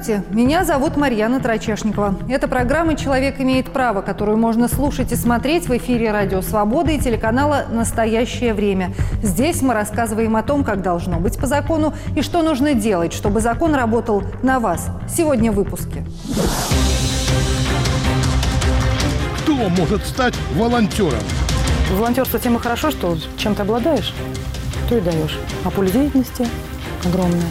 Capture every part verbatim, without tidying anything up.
Здравствуйте, меня зовут Марьяна Трачешникова. Это программа «Человек имеет право», которую можно слушать и смотреть в эфире «Радио Свобода» и телеканала «Настоящее время». Здесь мы рассказываем о том, как должно быть по закону и что нужно делать, чтобы закон работал на вас. Сегодня в выпуске. Кто может стать волонтером? Волонтерство тем и хорошо, что чем ты обладаешь, то и даешь. А поле деятельности огромное.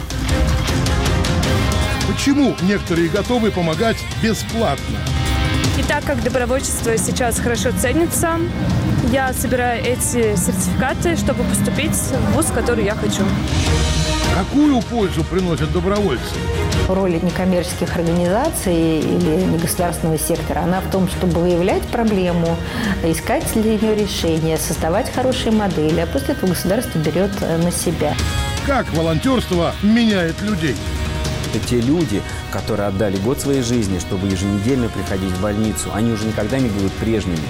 Почему некоторые готовы помогать бесплатно? И так как добровольчество сейчас хорошо ценится, я собираю эти сертификаты, чтобы поступить в вуз, который я хочу. Какую пользу приносят добровольцы? Роль некоммерческих организаций или негосударственного сектора, она в том, чтобы выявлять проблему, искать для нее решения, создавать хорошие модели, а после этого государство берет на себя. Как волонтерство меняет людей? Это те люди, которые отдали год своей жизни, чтобы еженедельно приходить в больницу. Они уже никогда не будут прежними.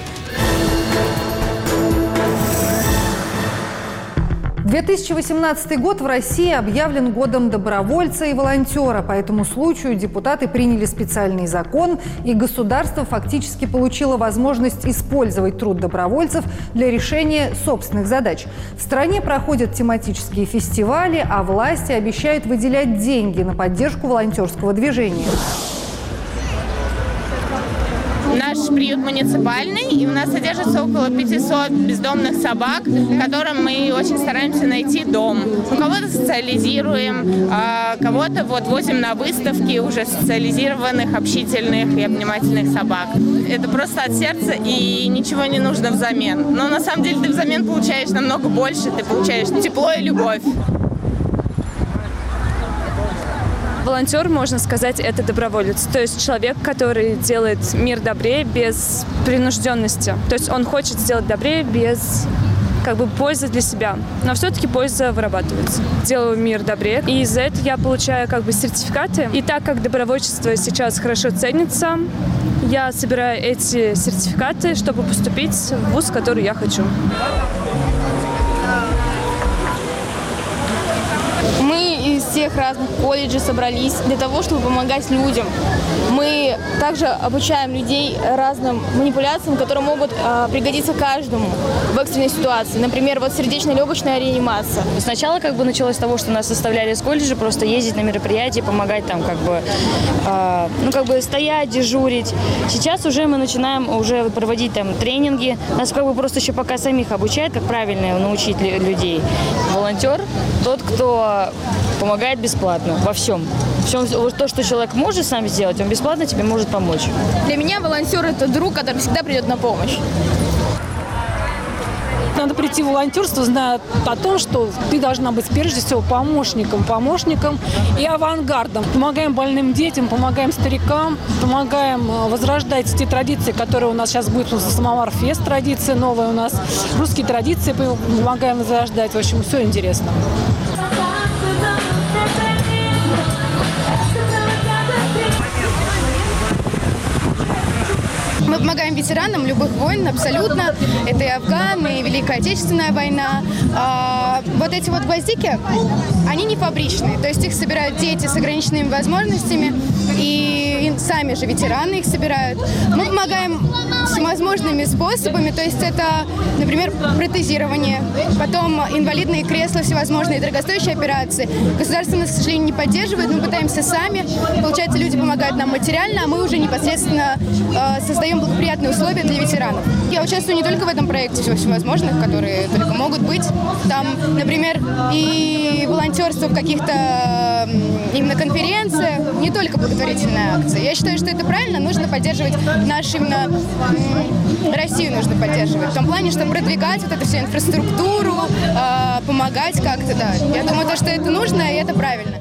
две тысячи восемнадцатый год в России объявлен годом добровольца и волонтера. По этому случаю депутаты приняли специальный закон, и государство фактически получило возможность использовать труд добровольцев для решения собственных задач. В стране проходят тематические фестивали, а власти обещают выделять деньги на поддержку волонтерского движения. Наш приют муниципальный, и у нас содержится около пятисот бездомных собак, которым мы очень стараемся найти дом. У кого-то социализируем, а кого-то вот возим на выставки уже социализированных, общительных и обнимательных собак. Это просто от сердца, и ничего не нужно взамен. Но на самом деле ты взамен получаешь намного больше, ты получаешь тепло и любовь. Волонтер, можно сказать, это доброволец. То есть человек, который делает мир добрее без принужденности. То есть он хочет сделать добрее без как бы пользы для себя. Но все-таки польза вырабатывается. Делаю мир добрее. И за это я получаю как бы сертификаты. И так как добровольчество сейчас хорошо ценится, я собираю эти сертификаты, чтобы поступить в вуз, который я хочу. Мы из всех разных колледжей собрались для того, чтобы помогать людям. Мы также обучаем людей разным манипуляциям, которые могут э, пригодиться каждому в экстренной ситуации. Например, вот сердечно-легочная реанимация. Сначала как бы началось с того, что нас заставляли из колледжа просто ездить на мероприятия, помогать там как бы, э, ну как бы стоять, дежурить. Сейчас уже мы начинаем уже проводить там тренинги. Нас как бы просто еще пока самих обучают, как правильно научить людей. Волонтер тот, кто помогает бесплатно во всем. Всем, то, что человек может сам сделать, он бесплатно тебе может помочь. Для меня волонтер – это друг, который всегда придет на помощь. Надо прийти в волонтерство, зная о том, что ты должна быть прежде всего помощником, помощником и авангардом. Помогаем больным детям, помогаем старикам, помогаем возрождать те традиции, которые у нас сейчас будет. Самовар-фест, традиция новая у нас, русские традиции помогаем возрождать. В общем, все интересно. Мы помогаем ветеранам любых войн, абсолютно. Это и Афган, и Великая Отечественная война. А, вот эти вот гвоздики, они не фабричные. То есть их собирают дети с ограниченными возможностями, и сами же ветераны их собирают. Мы помогаем всевозможными способами. То есть это, например, протезирование, потом инвалидные кресла, всевозможные дорогостоящие операции. Государство нас, к сожалению, не поддерживает. Мы пытаемся сами. Получается, люди помогают нам материально, а мы уже непосредственно э, создаем благоприятные условия для ветеранов. Я участвую не только в этом проекте всевозможных, которые только могут быть. Там, например, и волонтерство в каких-то именно конференциях, не только благотворительные акции. Я считаю, что это правильно, нужно поддерживать нашу именно Россию нужно поддерживать. В том плане, чтобы продвигать вот эту всю инфраструктуру, э, помогать как-то, да. Я думаю, то, что это нужно, и это правильно.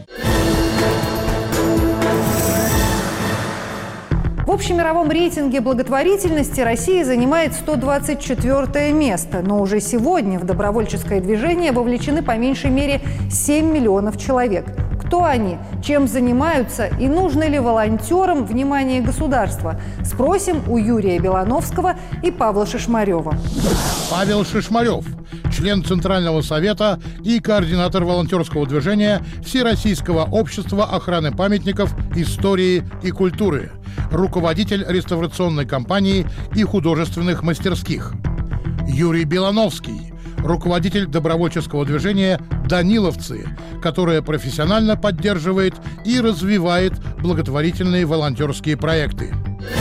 В общемировом рейтинге благотворительности Россия занимает сто двадцать четвёртое место. Но уже сегодня в добровольческое движение вовлечены по меньшей мере семь миллионов человек. Кто они, чем занимаются и нужно ли волонтерам внимание государства? Спросим у Юрия Белановского и Павла Шишмарева. Павел Шишмарев – член Центрального совета и координатор волонтерского движения Всероссийского общества охраны памятников истории и культуры, руководитель реставрационной компании и художественных мастерских. Юрий Белановский, руководитель добровольческого движения «Даниловцы», которое профессионально поддерживает и развивает благотворительные волонтерские проекты.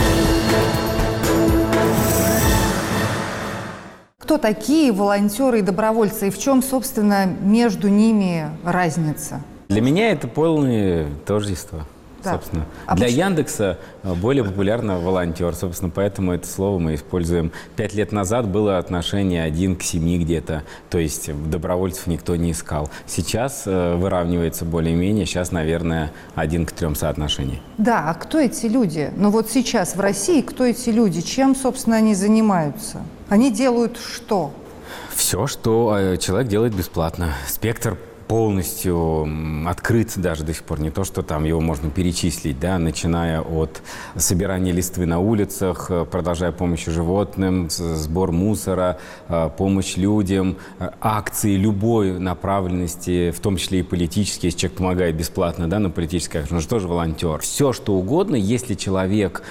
Кто такие волонтеры и добровольцы, и в чем, собственно, между ними разница? Для меня это полное тождество. Да. Собственно. А Для почему? Яндекса более популярно волонтер. Собственно, поэтому это слово мы используем. Пять лет назад было отношение один к семи где-то. То есть добровольцев никто не искал. Сейчас э, выравнивается более-менее. Сейчас, наверное, один к трем соотношений. Да, а кто эти люди? Ну вот сейчас в России кто эти люди? Чем, собственно, они занимаются? Они делают что? Все, что э, человек делает бесплатно. Спектр полностью открыт даже до сих пор. Не то, что там его можно перечислить, да, начиная от собирания листвы на улицах, продолжая помощью животным, сбор мусора, помощь людям, акции любой направленности, в том числе и политические. Если человек помогает бесплатно, да, на политической, он же тоже волонтер. Все, что угодно, если человек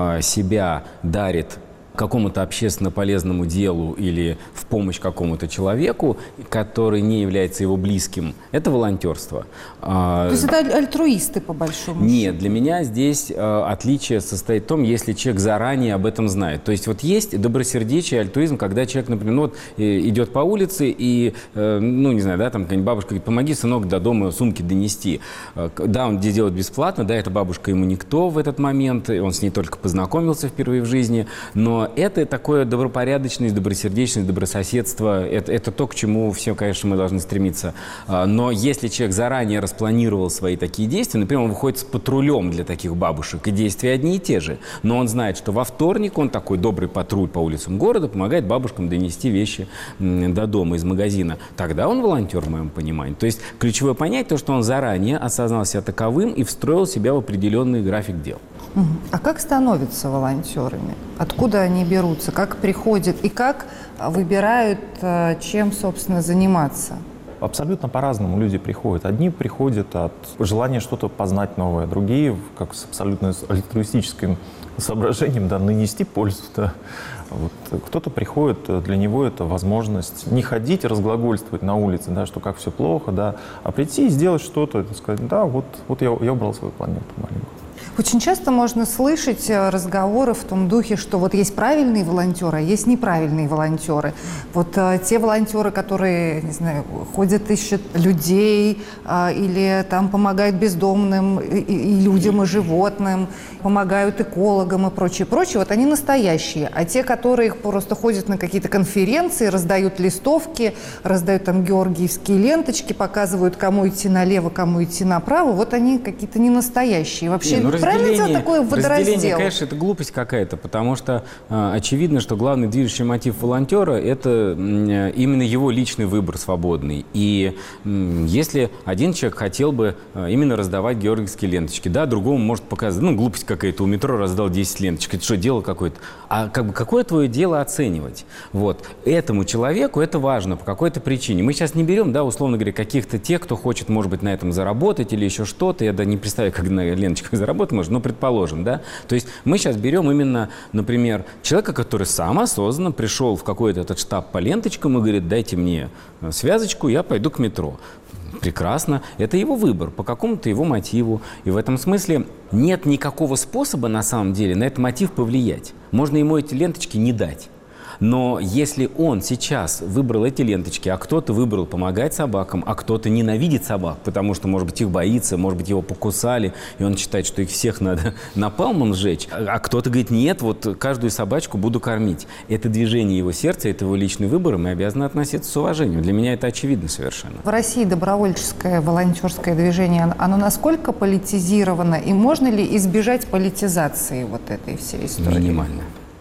себя дарит какому-то общественно полезному делу или в помощь какому-то человеку, который не является его близким, это волонтерство. То есть это альтруисты, по большому счету? Нет, для меня здесь э, отличие состоит в том, если человек заранее об этом знает. То есть вот есть добросердечие, альтруизм, когда человек, например, ну, вот, э, идет по улице и, э, ну, не знаю, да, там какая-нибудь бабушка говорит, помоги, сынок, до дома сумки донести. Э, да, он где делает бесплатно, да, эта бабушка ему никто в этот момент, он с ней только познакомился впервые в жизни, но это такое добропорядочность, добросердечность, добрососедство. Это, это то, к чему все, конечно, мы должны стремиться. Но если человек заранее распланировал свои такие действия, например, он выходит с патрулем для таких бабушек, и действия одни и те же, но он знает, что во вторник он такой добрый патруль по улицам города помогает бабушкам донести вещи до дома из магазина, тогда он волонтер, в моем понимании. То есть ключевое понятие, то, что он заранее осознал себя таковым и встроил себя в определенный график дел. А как становятся волонтерами? Откуда они берутся? Как приходят? И как выбирают, чем, собственно, заниматься? Абсолютно по-разному люди приходят. Одни приходят от желания что-то познать новое, другие, как с абсолютно альтруистическим соображением, да, нанести пользу. Да. Вот. Кто-то приходит, для него это возможность не ходить, разглагольствовать на улице, да, что как все плохо, да, а прийти и сделать что-то, сказать, да, вот, вот я, я убрал свою планету маленькую. Очень часто можно слышать разговоры в том духе, что вот есть правильные волонтеры, а есть неправильные волонтеры. Вот а, те волонтеры, которые, не знаю, ходят, ищут людей а, или там помогают бездомным и, и людям, и животным, помогают экологам и прочее, прочее, вот они настоящие. А те, которые просто ходят на какие-то конференции, раздают листовки, раздают там георгиевские ленточки, показывают, кому идти налево, кому идти направо, вот они какие-то не настоящие. Вообще, не, ну, правильно делать такой водораздел? Разделение, конечно, это глупость какая-то, потому что э, очевидно, что главный движущий мотив волонтера – это э, именно его личный выбор свободный. И э, если один человек хотел бы э, именно раздавать георгиевские ленточки, да, другому может показать, ну, глупость какая-то, у метро раздал десять ленточек, это что, дело какое-то? А как бы, какое твое дело оценивать? Вот. Этому человеку это важно по какой-то причине. Мы сейчас не берем, да, условно говоря, каких-то тех, кто хочет, может быть, на этом заработать или еще что-то. Я да не представляю, как на ленточках заработать можно, но предположим, да. То есть мы сейчас берем именно, например, человека, который сам осознанно пришел в какой-то этот штаб по ленточкам и говорит, дайте мне связочку, я пойду к метро. Прекрасно. Это его выбор, по какому-то его мотиву. И в этом смысле нет никакого способа, на самом деле, на этот мотив повлиять. Можно ему эти ленточки не дать. Но если он сейчас выбрал эти ленточки, а кто-то выбрал помогать собакам, а кто-то ненавидит собак, потому что, может быть, их боится, может быть, его покусали, и он считает, что их всех надо напалмом сжечь, а кто-то говорит, нет, вот каждую собачку буду кормить. Это движение его сердца, это его личный выбор, и мы обязаны относиться с уважением. Для меня это очевидно совершенно. В России добровольческое, волонтерское движение, оно насколько политизировано, и можно ли избежать политизации вот этой всей истории? Минимально.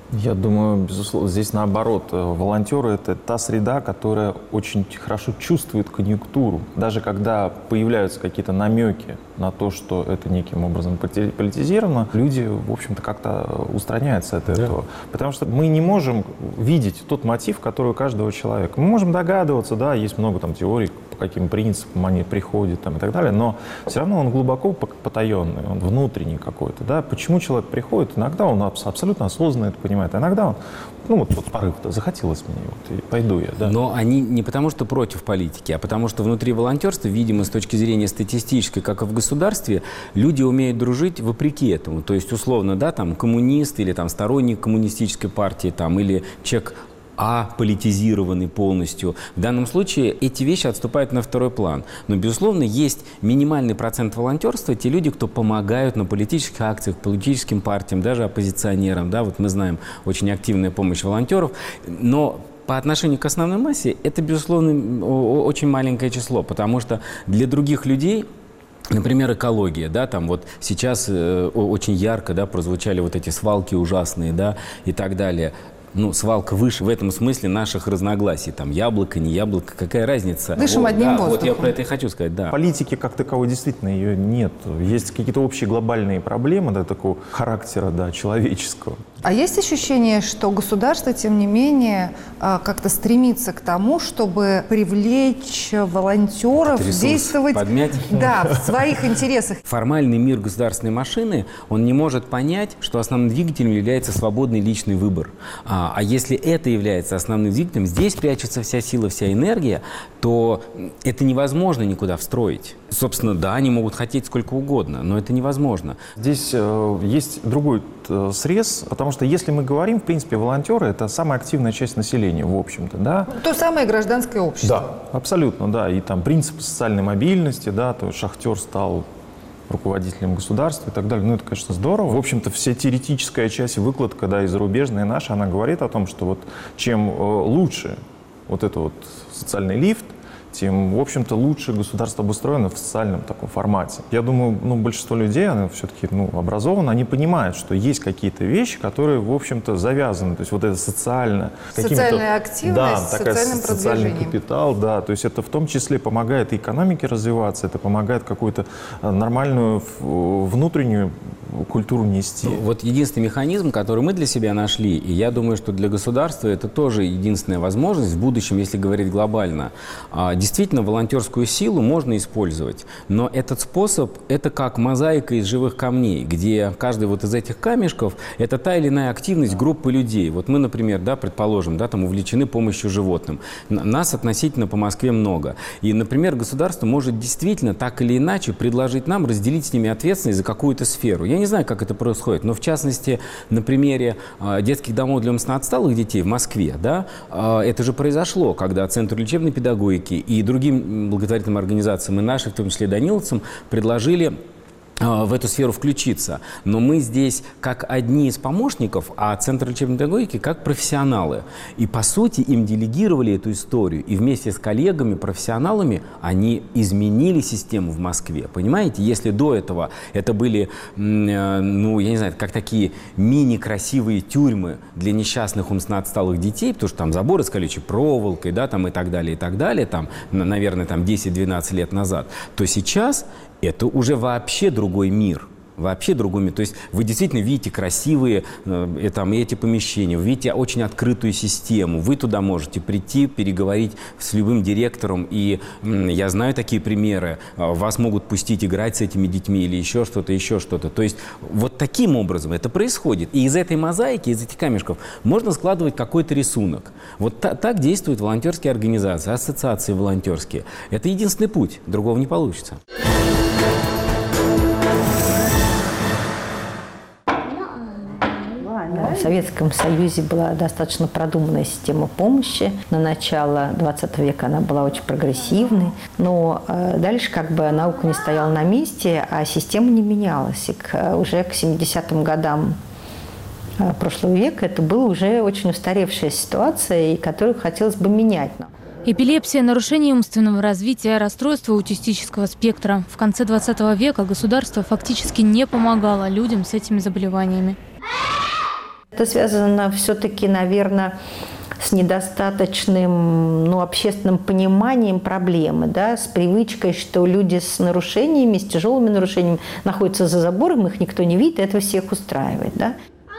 Я думаю, безусловно, здесь наоборот. Волонтеры – это та среда, которая очень хорошо чувствует конъюнктуру. Даже когда появляются какие-то намеки на то, что это неким образом политизировано, люди, в общем-то, как-то устраняются от этого. Да. Потому что мы не можем видеть тот мотив, который у каждого человека. Мы можем догадываться, да, есть много там теорий, по каким принципам они приходят там, и так далее, но все равно он глубоко потаенный, он внутренний какой-то. Да? Почему человек приходит? Иногда он абсолютно осознанно это понимает, а иногда он, ну вот, вот порыв-то, захотелось мне, вот, и пойду я. Да. Но они не потому, что против политики, а потому что внутри волонтерства, видимо, с точки зрения статистической, как и в государстве, люди умеют дружить вопреки этому. То есть, условно, да, там, коммунист или там, сторонник коммунистической партии, там, или человек аполитизированный полностью. В данном случае эти вещи отступают на второй план. Но, безусловно, есть минимальный процент волонтерства, те люди, кто помогают на политических акциях, политическим партиям, даже оппозиционерам. Да, вот мы знаем очень активная помощь волонтеров. Но по отношению к основной массе это, безусловно, очень маленькое число, потому что для других людей, например, экология, да, там вот сейчас э, очень ярко, да, прозвучали вот эти свалки ужасные, да, и так далее. Ну, свалка выше в этом смысле наших разногласий. Там яблоко, не яблоко, какая разница? Дышим вот, одним да, воздухом. Вот я про это и хочу сказать, да. Политики как таковой действительно ее нет. Есть какие-то общие глобальные проблемы, да, такого характера, да, человеческого. А есть ощущение, что государство, тем не менее, как-то стремится к тому, чтобы привлечь волонтеров, Ресурс действовать подмять. Да, в своих интересах? Формальный мир государственной машины, он не может понять, что основным двигателем является свободный личный выбор. А, а если это является основным двигателем, здесь прячется вся сила, вся энергия, то это невозможно никуда встроить. Собственно, да, они могут хотеть сколько угодно, но это невозможно. Здесь э, есть другой э, срез, потому что если мы говорим, в принципе, волонтеры – это самая активная часть населения, в общем-то, да. То самое гражданское общество. Да, абсолютно, да. И там принципы социальной мобильности, да, то шахтер стал руководителем государства и так далее. Ну, это, конечно, здорово. В общем-то, вся теоретическая часть, выкладка, да, и зарубежная наша, она говорит о том, что вот чем э, лучше вот это вот социальный лифт, тем, в общем-то, лучше государство обустроено в социальном таком формате. Я думаю, ну, большинство людей, они все-таки, ну, образованы, они понимают, что есть какие-то вещи, которые, в общем-то, завязаны. То есть вот это социально... Социальная активность, да, с социальным социальный продвижением. капитал, да. То есть это в том числе помогает и экономике развиваться, это помогает какую-то нормальную внутреннюю культуру нести. Вот единственный механизм, который мы для себя нашли, и я думаю, что для государства это тоже единственная возможность в будущем, если говорить глобально. Действительно, волонтерскую силу можно использовать, но этот способ – это как мозаика из живых камней, где каждый вот из этих камешков – это та или иная активность группы людей. Вот мы, например, да, предположим, да, там увлечены помощью животным. Нас относительно по Москве много. И, например, государство может действительно так или иначе предложить нам разделить с ними ответственность за какую-то сферу. Я не знаю, как это происходит, но в частности, на примере детских домов для умственно отсталых детей в Москве, да, это же произошло, когда Центр лечебной педагогики и другим благотворительным организациям, и нашим, в том числе даниловцам, предложили в эту сферу включиться. Но мы здесь как одни из помощников, а Центр лечебной педагогики как профессионалы. И, по сути, им делегировали эту историю. И вместе с коллегами, профессионалами, они изменили систему в Москве. Понимаете? Если до этого это были, ну, я не знаю, как такие мини-красивые тюрьмы для несчастных умственно отсталых детей, потому что там заборы с колючей проволокой, да, там и так далее, и так далее, там, наверное, там десять-двенадцать лет назад, то сейчас это уже вообще другой мир. Вообще другой мир. То есть вы действительно видите красивые э, там, эти помещения, вы видите очень открытую систему. Вы туда можете прийти, переговорить с любым директором. И э, я знаю такие примеры. Вас могут пустить играть с этими детьми или еще что-то, еще что-то. То есть вот таким образом это происходит. И из этой мозаики, из этих камешков можно складывать какой-то рисунок. Вот та, так действуют волонтерские организации, ассоциации волонтерские. Это единственный путь. Другого не получится. В Советском Союзе была достаточно продуманная система помощи. На начало двадцатого века она была очень прогрессивной. Но дальше как бы наука не стояла на месте, а система не менялась. И к, уже к семидесятым годам прошлого века это была уже очень устаревшая ситуация, и которую хотелось бы менять. Эпилепсия, нарушение умственного развития, расстройство аутистического спектра. В конце двадцатого века государство фактически не помогало людям с этими заболеваниями. Это связано все-таки, наверное, с недостаточным ну, общественным пониманием проблемы, да, с привычкой, что люди с нарушениями, с тяжелыми нарушениями находятся за забором, их никто не видит, и это всех устраивает. Да?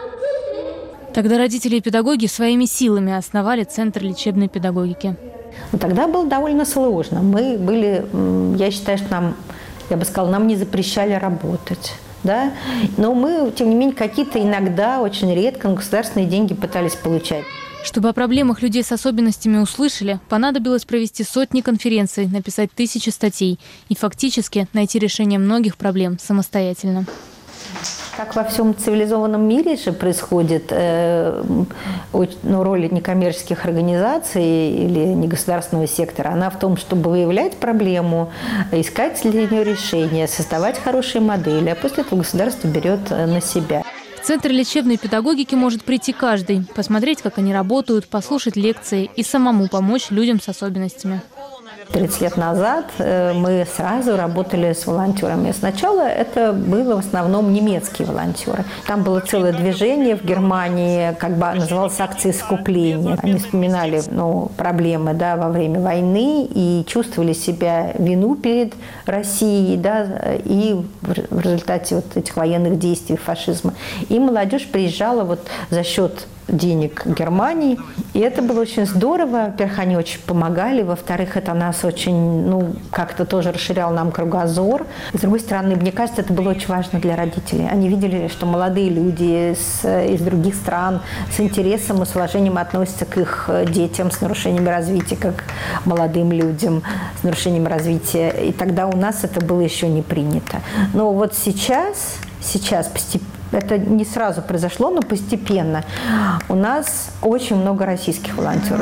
Тогда родители и педагоги своими силами основали Центр лечебной педагогики. Но тогда было довольно сложно. Мы были, я считаю, что нам, я бы сказала, нам не запрещали работать. Да? Но мы, тем не менее, какие-то иногда, очень редко, государственные деньги пытались получать. Чтобы о проблемах людей с особенностями услышали, понадобилось провести сотни конференций, написать тысячи статей и фактически найти решение многих проблем самостоятельно. Как во всем цивилизованном мире же происходит, э, ну, роль некоммерческих организаций или негосударственного сектора, она в том, чтобы выявлять проблему, искать для нее решения, создавать хорошие модели, а после этого государство берет на себя. В Центр лечебной педагогики может прийти каждый, посмотреть, как они работают, послушать лекции и самому помочь людям с особенностями. тридцать лет назад мы сразу работали с волонтерами. Сначала это было в основном немецкие волонтеры. Там было целое движение в Германии, как бы называлось акция искупления. Они вспоминали ну, проблемы да, во время войны и чувствовали себя вину перед Россией, да, и в результате вот этих военных действий фашизма. И молодежь приезжала вот за счет денег Германии. И это было очень здорово. Во-первых, они очень помогали. Во-вторых, это нас очень, ну, как-то тоже расширяло нам кругозор. С другой стороны, мне кажется, это было очень важно для родителей. Они видели, что молодые люди с, из других стран с интересом и с уважением относятся к их детям с нарушениями развития, как к молодым людям с нарушениями развития. И тогда у нас это было еще не принято. Но вот сейчас, сейчас постепенно, это не сразу произошло, но постепенно. У нас очень много российских волонтеров.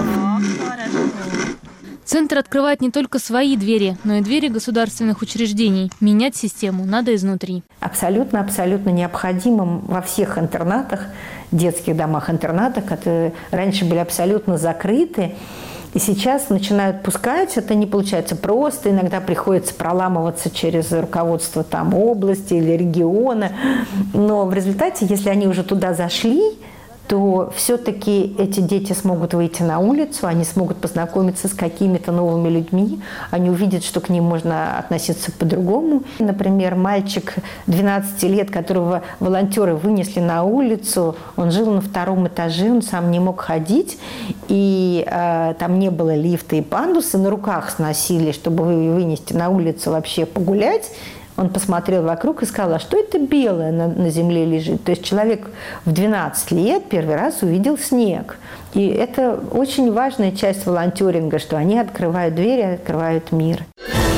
Центр открывает не только свои двери, но и двери государственных учреждений. Менять систему надо изнутри. Абсолютно, абсолютно необходимо во всех интернатах, детских домах-интернатах, которые раньше были абсолютно закрыты, и сейчас начинают пускать, это не получается просто, иногда приходится проламываться через руководство там, области или региона. Но в результате, если они уже туда зашли, то все-таки эти дети смогут выйти на улицу, они смогут познакомиться с какими-то новыми людьми, они увидят, что к ним можно относиться по-другому. Например, мальчик двенадцати лет, которого волонтеры вынесли на улицу, он жил на втором этаже, он сам не мог ходить, и э, там не было лифта и пандуса, на руках сносили, чтобы вынести на улицу вообще погулять. Он посмотрел вокруг и сказал, а что это белое на, на земле лежит? То есть человек в двенадцать лет первый раз увидел снег. И это очень важная часть волонтеринга, что они открывают двери, открывают мир.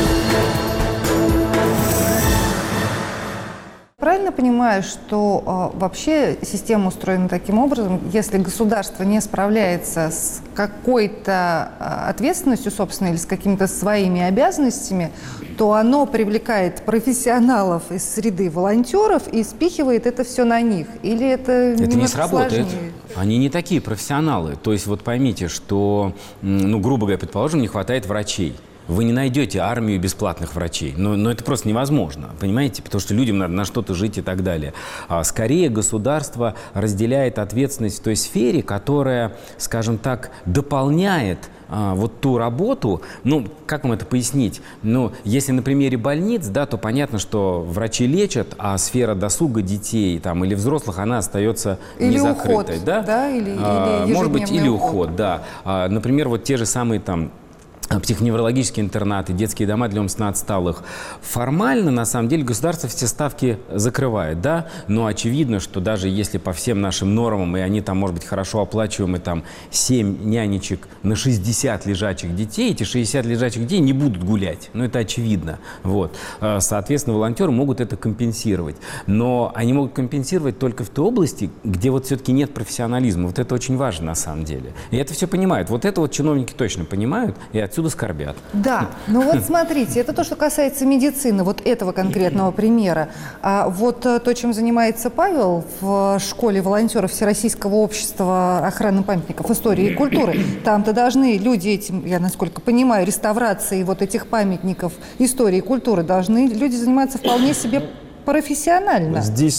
Правильно понимаю, что э, вообще система устроена таким образом, если государство не справляется с какой-то э, ответственностью, собственно, или с какими-то своими обязанностями, то оно привлекает профессионалов из среды волонтеров и спихивает это все на них? Или это Это не сложнее? сработает. Они не такие профессионалы. То есть вот поймите, что, ну, грубо говоря, предположим, не хватает врачей. Вы не найдете армию бесплатных врачей. Но, но это просто невозможно, понимаете? Потому что людям надо на что-то жить и так далее. А скорее государство разделяет ответственность в той сфере, которая, скажем так, дополняет а, вот ту работу. Ну, как вам это пояснить? Ну, если на примере больниц, да, то понятно, что врачи лечат, а сфера досуга детей там, или взрослых, она остается или не закрытой. Уход, да? Да? Или, а, или может быть, или уход, уход да. А, например, вот те же самые там психоневрологические интернаты, детские дома для умственно отсталых. Формально, на самом деле, государство все ставки закрывает, да, но очевидно, что даже если по всем нашим нормам, и они там, может быть, хорошо оплачиваемы, там, семь нянечек на шестьдесят лежачих детей, эти шестьдесят лежачих детей не будут гулять, ну, это очевидно, вот. Соответственно, волонтеры могут это компенсировать, но они могут компенсировать только в той области, где вот все-таки нет профессионализма, вот это очень важно, на самом деле, и это все понимают, вот это вот чиновники точно понимают, и отсюда Отсюда скорбят. Да, ну вот смотрите, это то, что касается медицины, вот этого конкретного примера. А вот то, чем занимается Павел в школе волонтеров Всероссийского общества охраны памятников истории и культуры, там-то должны люди этим, я насколько понимаю, реставрацией вот этих памятников истории и культуры, должны люди заниматься вполне себе профессионально. Здесь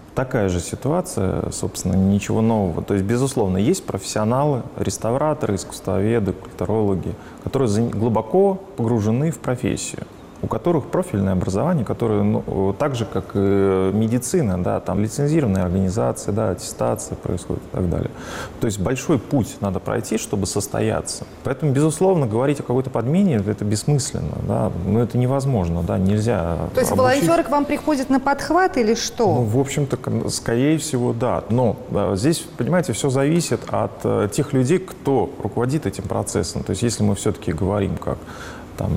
Такая же ситуация, собственно, ничего нового. То есть, безусловно, есть профессионалы, реставраторы, искусствоведы, культурологи, которые глубоко погружены в профессию, у которых профильное образование, которое, ну, так же, как и медицина, да, там лицензированная организация, да, аттестация происходит и так далее. То есть большой путь надо пройти, чтобы состояться. Поэтому, безусловно, говорить о какой-то подмене – это бессмысленно, да, но это невозможно, да, нельзя. То есть обучить. волонтеры к вам приходят на подхват или что? Ну, в общем-то, скорее всего, да. Но да, здесь, понимаете, все зависит от э, тех людей, кто руководит этим процессом. То есть если мы все-таки говорим как там,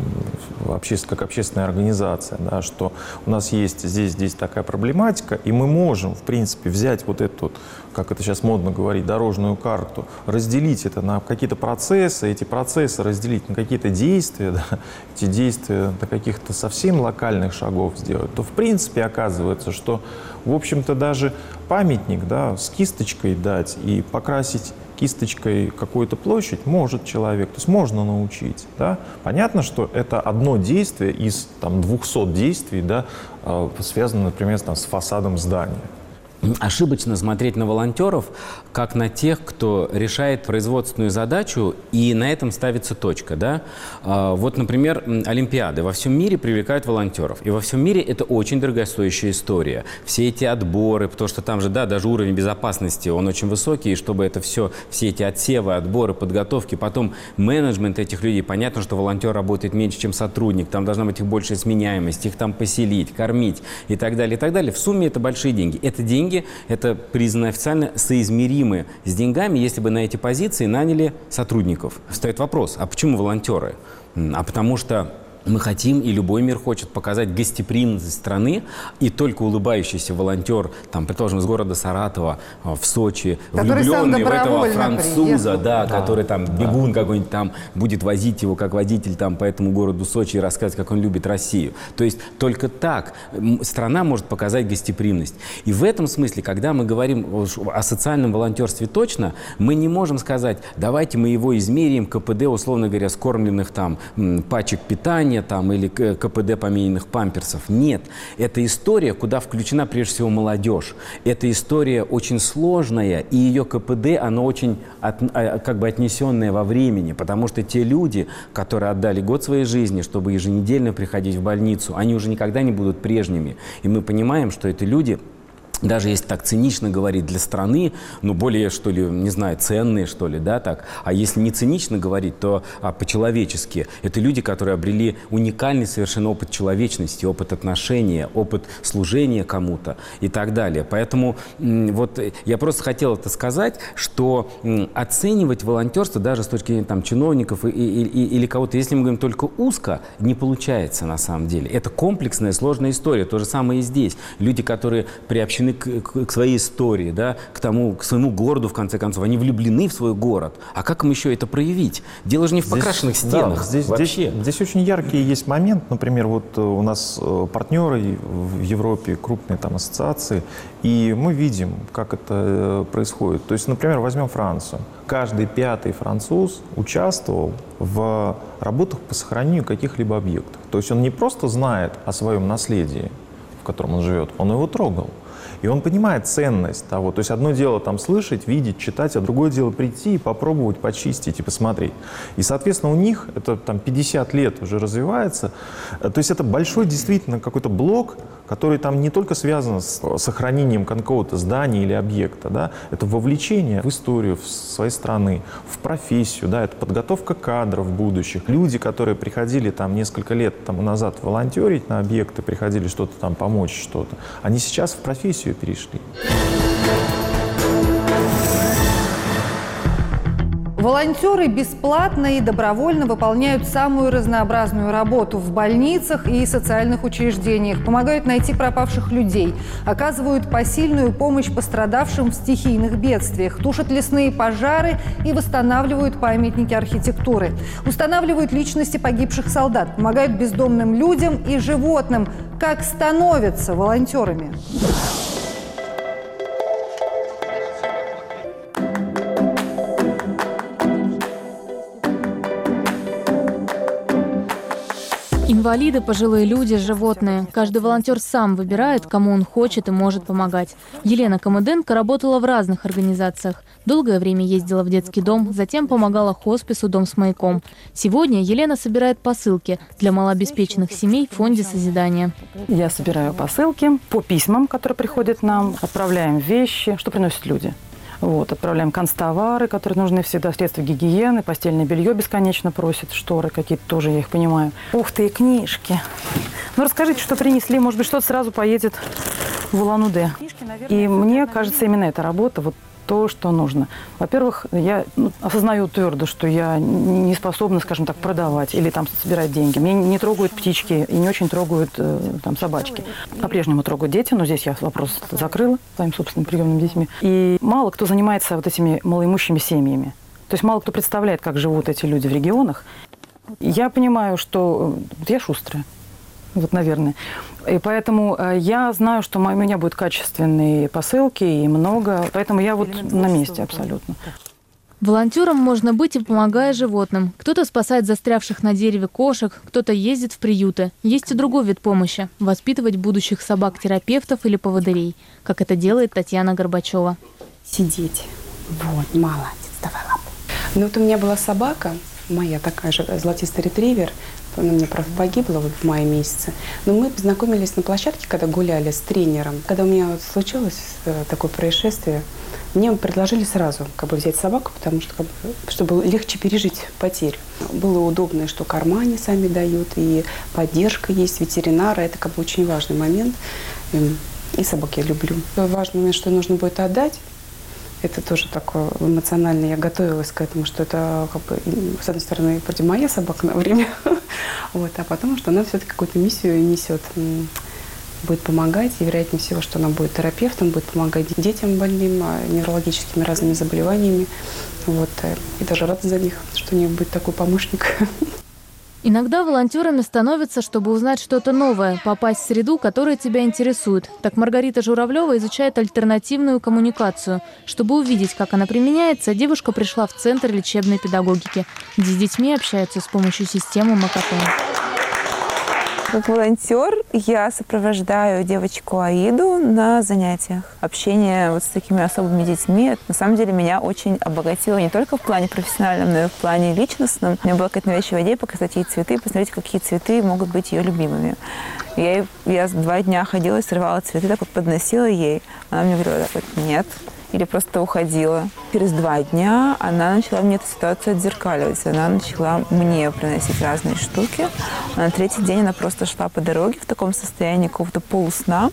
как общественная организация, да, что у нас есть здесь, здесь такая проблематика, и мы можем, в принципе, взять вот эту, как это сейчас модно говорить, дорожную карту, разделить это на какие-то процессы, эти процессы разделить на какие-то действия, да, эти действия на каких-то совсем локальных шагов сделать, то, в принципе, оказывается, что, в общем-то, даже памятник, да, с кисточкой дать и покрасить кисточкой какую-то площадь может человек, то есть можно научить. Да? Понятно, что это одно действие из там, двухсот действий, да, связано, например, там, с фасадом здания. Ошибочно смотреть на волонтеров как на тех, кто решает производственную задачу, и на этом ставится точка. Да? Вот, например, Олимпиады во всем мире привлекают волонтеров. И во всем мире это очень дорогостоящая история. Все эти отборы, потому что там же, да, даже уровень безопасности, он очень высокий, и чтобы это все, все эти отсевы, отборы, подготовки, потом менеджмент этих людей, понятно, что волонтер работает меньше, чем сотрудник, там должна быть их большая сменяемость, их там поселить, кормить и так далее, и так далее. В сумме это большие деньги. Это деньги, это признано официально соизмеримы с деньгами, если бы на эти позиции наняли сотрудников. Встает вопрос, а почему волонтеры? А потому что мы хотим, и любой мир хочет показать гостеприимность страны, и только улыбающийся волонтер, там, предположим, из города Саратова в Сочи, который влюбленный в этого француза, да, да, который там бегун да. какой-нибудь там будет возить его как водитель там по этому городу Сочи и рассказывать, как он любит Россию. То есть только так страна может показать гостеприимность. И в этом смысле, когда мы говорим о социальном волонтерстве точно, мы не можем сказать, давайте мы его измерим КПД, условно говоря, скормленных там пачек питания, там, или КПД помененных памперсов. Нет. Это история, куда включена прежде всего молодежь. Эта история очень сложная, и ее КПД, оно очень от, как бы отнесенное во времени, потому что те люди, которые отдали год своей жизни, чтобы еженедельно приходить в больницу, они уже никогда не будут прежними. И мы понимаем, что это люди, даже если так цинично говорить, для страны, ну, более, что ли, не знаю, ценные, что ли, да, так. А если не цинично говорить, то а, по-человечески. Это люди, которые обрели уникальный совершенно опыт человечности, опыт отношения, опыт служения кому-то и так далее. Поэтому вот я просто хотел это сказать, что оценивать волонтерство даже с точки зрения там, чиновников и, и, и, или кого-то, если мы говорим только узко, не получается на самом деле. Это комплексная, сложная история. То же самое и здесь. Люди, которые приобщены К, к, к своей истории, да, к тому, к своему городу, в конце концов. Они влюблены в свой город. А как им еще это проявить? Дело же не в здесь, покрашенных стенах. Да, здесь, вообще. Здесь, здесь очень яркий есть момент. Например, вот у нас партнеры в Европе, крупные там ассоциации, и мы видим, как это происходит. То есть, например, возьмем Францию. Каждый пятый француз участвовал в работах по сохранению каких-либо объектов. То есть он не просто знает о своем наследии, в котором он живет, он его трогал. И он понимает ценность того. То есть одно дело там слышать, видеть, читать, а другое дело прийти и попробовать почистить и посмотреть. И, соответственно, у них это там пятьдесят лет уже развивается. То есть это большой действительно какой-то блок, который там не только связан с сохранением какого-то здания или объекта, да, это вовлечение в историю в своей страны, в профессию, да, это подготовка кадров будущих. Люди, которые приходили там несколько лет тому назад волонтерить на объекты, приходили что-то там помочь, что-то, они сейчас в профессию перешли. Волонтеры бесплатно и добровольно выполняют самую разнообразную работу в больницах и социальных учреждениях, помогают найти пропавших людей, оказывают посильную помощь пострадавшим в стихийных бедствиях, тушат лесные пожары и восстанавливают памятники архитектуры, устанавливают личности погибших солдат, помогают бездомным людям и животным. Как становятся волонтерами? Им инвалиды, пожилые люди, животные. Каждый волонтер сам выбирает, кому он хочет и может помогать. Елена Комыденко работала в разных организациях. Долгое время ездила в детский дом, затем помогала хоспису «Дом с маяком». Сегодня Елена собирает посылки для малообеспеченных семей в фонде созидания. Я собираю посылки по письмам, которые приходят нам, отправляем вещи, что приносят люди. Вот, отправляем канцтовары, которые нужны всегда, средства гигиены, постельное белье бесконечно просят, шторы какие-то тоже, я их понимаю. Ух ты, и книжки. Ну, расскажите, что принесли, может быть, что-то сразу поедет в Улан-Удэ. И мне кажется, именно эта работа, вот то, что нужно. Во-первых, я ну, осознаю твердо, что я не способна, скажем так, продавать или там собирать деньги. Меня не трогают птички и не очень трогают э, там собачки. По-прежнему трогают дети, но здесь я вопрос закрыла своим собственным приемными детьми. И мало кто занимается вот этими малоимущими семьями. То есть мало кто представляет, как живут эти люди в регионах. Я понимаю, что вот я шустрая. Вот, наверное. И поэтому э, я знаю, что у меня будут качественные посылки и много. Поэтому я вот на месте абсолютно. Волонтером можно быть и помогая животным. Кто-то спасает застрявших на дереве кошек, кто-то ездит в приюты. Есть и другой вид помощи – воспитывать будущих собак-терапевтов или поводырей, как это делает Татьяна Горбачева. Сидеть. Вот, молодец, давай лапу. Ну вот у меня была собака, моя такая же, золотистый ретривер. Она у меня, правда, погибла вот в мае месяце. Но мы познакомились на площадке, когда гуляли с тренером. Когда у меня вот случилось такое происшествие, мне предложили сразу как бы взять собаку, потому что, как бы, чтобы легче пережить потерю. Было удобно, что кармане сами дают, и поддержка есть ветеринара. Это как бы очень важный момент. И собак я люблю. Важный момент, что нужно будет отдать. Это тоже такое эмоционально. Я готовилась к этому, что это, как бы, с одной стороны, вроде моя собака на время, вот, а потом, что она все-таки какую-то миссию несет, будет помогать, и вероятнее всего, что она будет терапевтом, будет помогать детям больным неврологическими разными заболеваниями, вот, и даже рада за них, что у них будет такой помощник. Иногда волонтерами становятся, чтобы узнать что-то новое, попасть в среду, которая тебя интересует. Так Маргарита Журавлева изучает альтернативную коммуникацию. Чтобы увидеть, как она применяется, девушка пришла в Центр лечебной педагогики, где с детьми общаются с помощью системы МАКАТОН. Как волонтер я сопровождаю девочку Аиду на занятиях. Общение вот с такими особыми детьми, это, на самом деле, меня очень обогатило не только в плане профессиональном, но и в плане личностном. У меня была какая-то навязчивая идея показать ей цветы, посмотреть, какие цветы могут быть ее любимыми. Я, я два дня ходила и срывала цветы, так вот подносила ей. Она мне говорила, так вот, нет. Или просто уходила. Через два дня она начала мне эту ситуацию отзеркаливать. Она начала мне приносить разные штуки. А на третий день она просто шла по дороге в таком состоянии какого-то полусна.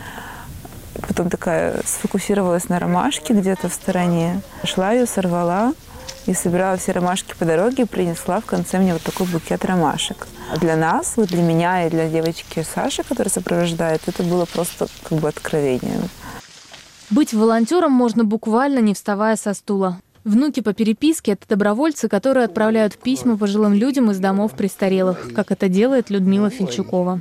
Потом такая сфокусировалась на ромашке где-то в стороне. Шла ее, сорвала и собирала все ромашки по дороге и принесла в конце мне вот такой букет ромашек. А для нас, вот для меня и для девочки Саши, которая сопровождает, это было просто как бы откровением. Быть волонтером можно буквально не вставая со стула. Внуки по переписке – это добровольцы, которые отправляют письма пожилым людям из домов престарелых, как это делает Людмила Фельчукова.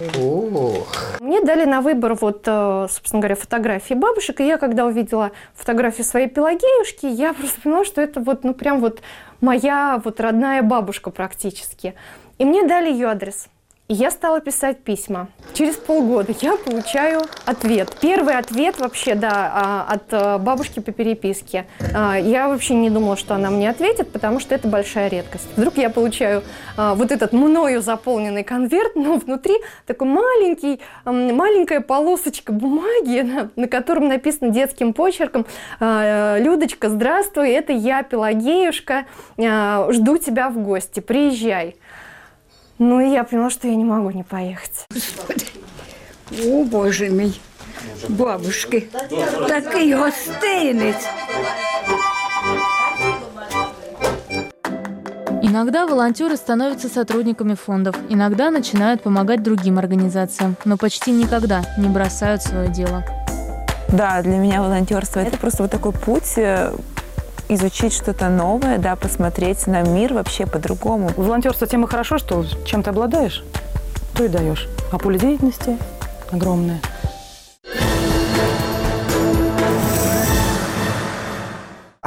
Мне дали на выбор, вот, собственно говоря, фотографии бабушек, и я, когда увидела фотографию своей Пелагеюшки, я просто поняла, что это вот, ну, прям вот моя вот родная бабушка практически. И мне дали ее адрес. И я стала писать письма. Через полгода я получаю ответ. Первый ответ вообще, да, от бабушки по переписке. Я вообще не думала, что она мне ответит, потому что это большая редкость. Вдруг я получаю вот этот мною заполненный конверт, но внутри такой маленький, маленькая полосочка бумаги, на, на котором написано детским почерком: «Людочка, здравствуй, это я, Пелагеюшка, жду тебя в гости, приезжай». Ну, и я поняла, что я не могу не поехать. Господи, о, боже мой, бабушки, такий гостинець. Иногда волонтеры становятся сотрудниками фондов, иногда начинают помогать другим организациям, но почти никогда не бросают свое дело. Да, для меня волонтерство – это просто вот такой путь, изучить что-то новое, да, посмотреть на мир вообще по-другому. Волонтерство тем и хорошо, что чем ты обладаешь, то и даешь. А поле деятельности огромное. А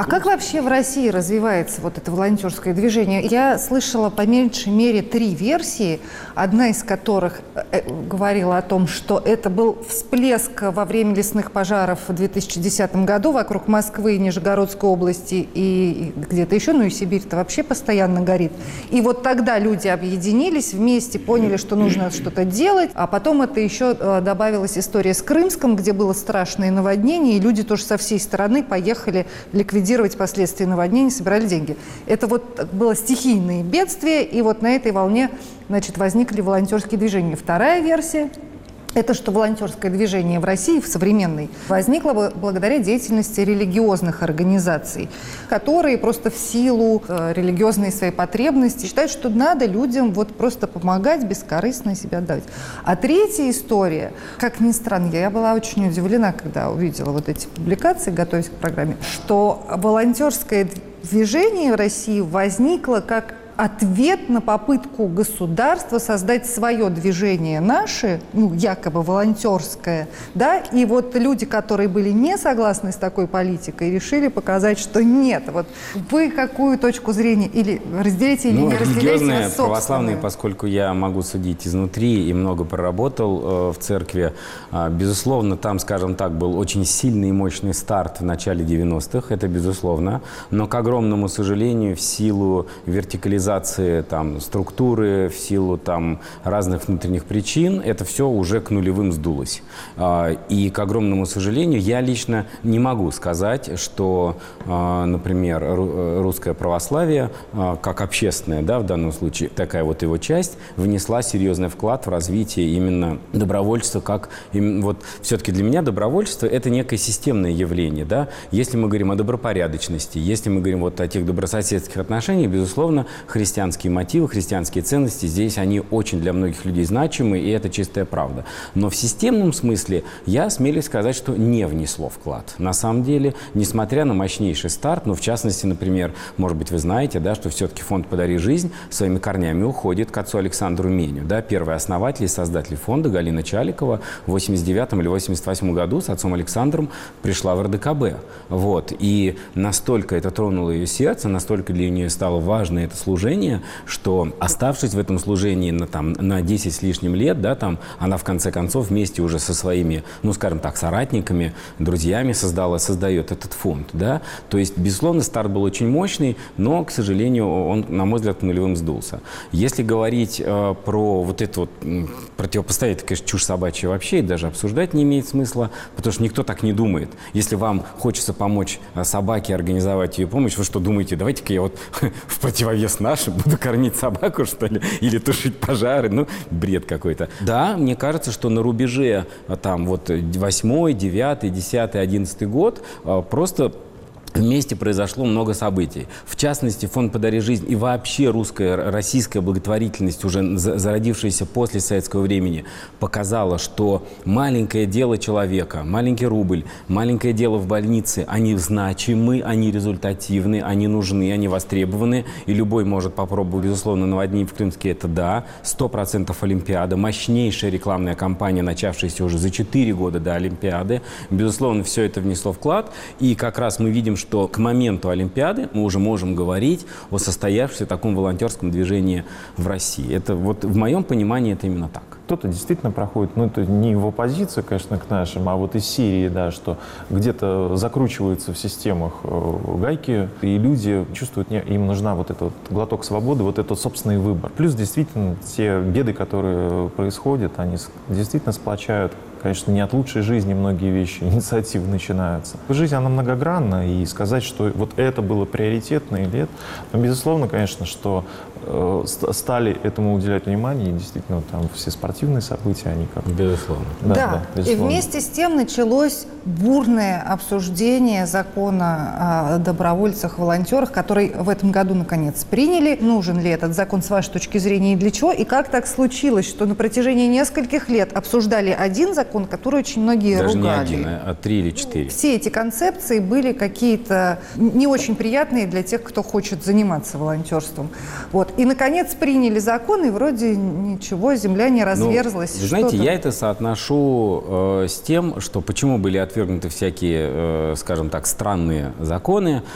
как вообще в России развивается вот это волонтерское движение? Я слышала по меньшей мере три версии, одна из которых говорила о том, что это был всплеск во время лесных пожаров в две тысячи десятом году вокруг Москвы, Нижегородской области и где-то еще, ну и Сибирь-то вообще постоянно горит. И вот тогда люди объединились вместе, поняли, что нужно что-то делать, а потом это еще добавилась история с Крымском, где было страшное наводнение, и люди тоже со всей стороны поехали ликвидировать последствия наводнения, собирали деньги. Это вот было стихийное бедствие, и вот на этой волне, значит, возникли волонтерские движения. Вторая версия – это что волонтерское движение в России, в современной, возникло благодаря деятельности религиозных организаций, которые просто в силу э, религиозной своей потребности считают, что надо людям вот просто помогать, бескорыстно себя отдавать. А третья история, как ни странно, я была очень удивлена, когда увидела вот эти публикации, готовясь к программе, что волонтерское движение в России возникло как ответ на попытку государства создать свое движение наше, ну, якобы волонтерское, да, и вот люди, которые были не согласны с такой политикой, решили показать, что нет, вот вы какую точку зрения или разделите, или ну, не разделяете религиозные, собственную? православные, поскольку я могу судить изнутри и много проработал э, в церкви, э, безусловно, там, скажем так, был очень сильный и мощный старт в начале девяностых, это безусловно, но, к огромному сожалению, в силу вертикализации там, структуры, в силу там, разных внутренних причин, это все уже к нулевым сдулось. И, к огромному сожалению, я лично не могу сказать, что, например, русское православие, как общественное, да, в данном случае, такая вот его часть, внесла серьезный вклад в развитие именно добровольчества, как вот все-таки для меня добровольчество – это некое системное явление. Да? Если мы говорим о добропорядочности, если мы говорим вот о тех добрососедских отношениях, безусловно, христианские мотивы, христианские ценности, здесь они очень для многих людей значимы, и это чистая правда. Но в системном смысле я смелюсь сказать, что не внесло вклад. На самом деле, несмотря на мощнейший старт, ну, в частности, например, может быть, вы знаете, да, что все-таки фонд «Подари жизнь» своими корнями уходит к отцу Александру Меню. Да, первый основатель и создатель фонда Галина Чаликова в восемьдесят девятом или восемьдесят восьмом году с отцом Александром пришла в эр дэ ка бэ. Вот. И настолько это тронуло ее сердце, настолько для нее стало важно это служение, что, оставшись в этом служении на, там, на десять с лишним лет, да, там, она в конце концов вместе уже со своими, ну, скажем так, соратниками, друзьями создала, создает этот фонд. Да? То есть, безусловно, старт был очень мощный, но, к сожалению, он, на мой взгляд, нулевым сдулся. Если говорить э, про вот это вот, противопоставить, это, конечно, чушь собачья вообще, и даже обсуждать не имеет смысла, потому что никто так не думает. Если вам хочется помочь собаке, организовать ее помощь, вы что думаете, давайте-ка я вот в противовес нашим буду кормить собаку, что ли, или тушить пожары, ну, бред какой-то. Да, мне кажется, что на рубеже там вот восьмой, девятый, десятый, одиннадцатый год просто вместе произошло много событий. В частности, фонд «Подари жизнь» и вообще русская, российская благотворительность, уже зародившаяся после советского времени, показала, что маленькое дело человека, маленький рубль, маленькое дело в больнице, они значимы, они результативны, они нужны, они востребованы, и любой может попробовать, безусловно, наводнить в Крымске, это да, сто процентов Олимпиада, мощнейшая рекламная кампания, начавшаяся уже за четыре года до Олимпиады, безусловно, все это внесло вклад, и как раз мы видим, что к моменту Олимпиады мы уже можем говорить о состоявшемся таком волонтерском движении в России. Это вот в моем понимании это именно так. Кто-то действительно проходит, ну это не в оппозицию, конечно, к нашим, а вот из Сирии, да, что где-то закручиваются в системах гайки, и люди чувствуют, им нужна вот этот глоток свободы, вот этот собственный выбор. Плюс действительно те беды, которые происходят, они действительно сплочают. Конечно, не от лучшей жизни многие вещи, инициативы начинаются. Жизнь, она многогранна, и сказать, что вот это было приоритетно или это, но, безусловно, конечно, что э, стали этому уделять внимание, и действительно, там все спортивные события, они как... Безусловно. Да, да, да безусловно. И вместе с тем началось бурное обсуждение закона о добровольцах-волонтерах, который в этом году, наконец, приняли. Нужен ли этот закон с вашей точки зрения и для чего? И как так случилось, что на протяжении нескольких лет обсуждали один закон, который очень многие Даже ругали. Даже не один, а три или четыре. Все эти концепции были какие-то не очень приятные для тех, кто хочет заниматься волонтерством. Вот. И, наконец, приняли закон, и вроде ничего, земля не разверзлась. Ну, вы знаете, я это соотношу э, с тем, что почему были отвергнуты всякие, э, скажем так, странные законы.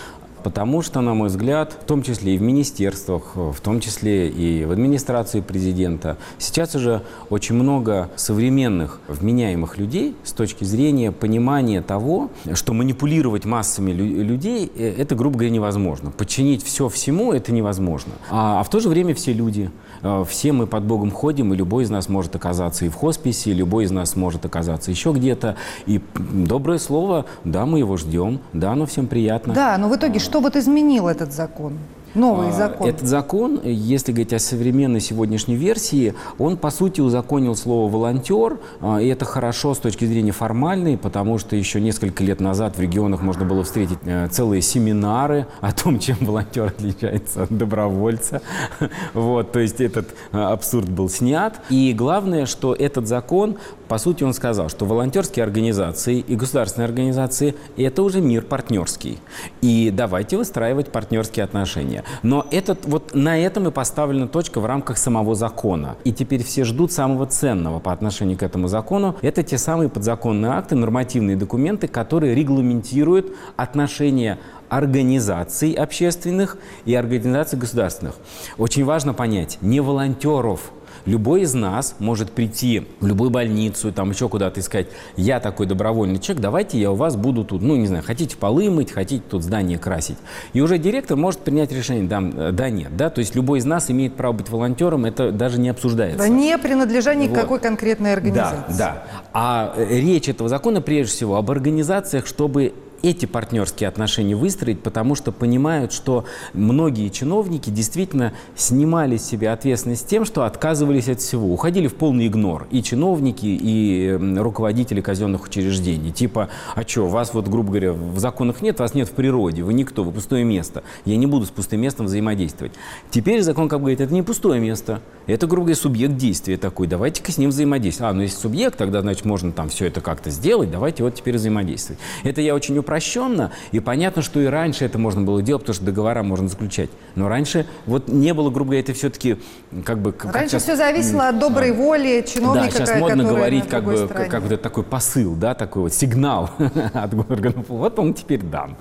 Потому что, на мой взгляд, в том числе и в министерствах, в том числе и в администрации президента, сейчас уже очень много современных, вменяемых людей с точки зрения понимания того, что манипулировать массами лю- людей – это, грубо говоря, невозможно. Подчинить все всему – это невозможно. А, а в то же время все люди. Все мы под Богом ходим, и любой из нас может оказаться и в хосписе, и любой из нас может оказаться еще где-то. И доброе слово, да, мы его ждем, да, оно всем приятно. Да, но в итоге что вот изменил этот закон? Новый закон. Этот закон, если говорить о современной сегодняшней версии, он, по сути, узаконил слово «волонтер», и это хорошо с точки зрения формальной, потому что еще несколько лет назад в регионах можно было встретить целые семинары о том, чем волонтер отличается от добровольца. Вот, то есть этот абсурд был снят. И главное, что этот закон, по сути, он сказал, что волонтерские организации и государственные организации – это уже мир партнерский. И давайте выстраивать партнерские отношения. Но этот, вот на этом и поставлена точка в рамках самого закона. И теперь все ждут самого ценного по отношению к этому закону. Это те самые подзаконные акты, нормативные документы, которые регламентируют отношения организаций общественных и организаций государственных. Очень важно понять, не волонтеров. Любой из нас может прийти в любую больницу, там еще куда-то искать, я такой добровольный человек, давайте я у вас буду тут, ну, не знаю, хотите полы мыть, хотите тут здание красить. И уже директор может принять решение, да, да нет, да, то есть любой из нас имеет право быть волонтером, это даже не обсуждается. Да, не принадлежание вот. к какой конкретной организации. Да, да. А речь этого закона прежде всего об организациях, чтобы эти партнерские отношения выстроить, потому что понимают, что многие чиновники действительно снимали с себя ответственность тем, что отказывались от всего, уходили в полный игнор. И чиновники, и руководители казенных учреждений. Типа, а что, вас вот, грубо говоря, в законах нет, вас нет в природе, вы никто, вы пустое место. Я не буду с пустым местом взаимодействовать. Теперь закон как бы говорит, это не пустое место, это, грубо говоря, субъект действия такой, давайте-ка с ним взаимодействовать. А, ну если субъект, тогда, значит, можно там все это как-то сделать, давайте вот теперь взаимодействовать. Это я очень упрощенно. Упрощенно, и понятно, что и раньше это можно было делать, потому что договора можно заключать. Но раньше вот не было, грубо говоря, это все-таки как бы... Как раньше сейчас, все зависело от доброй воли чиновника, да, сейчас модно говорить как бы стороне. как вот это такой посыл, да, такой вот сигнал от органов. Вот он теперь дан.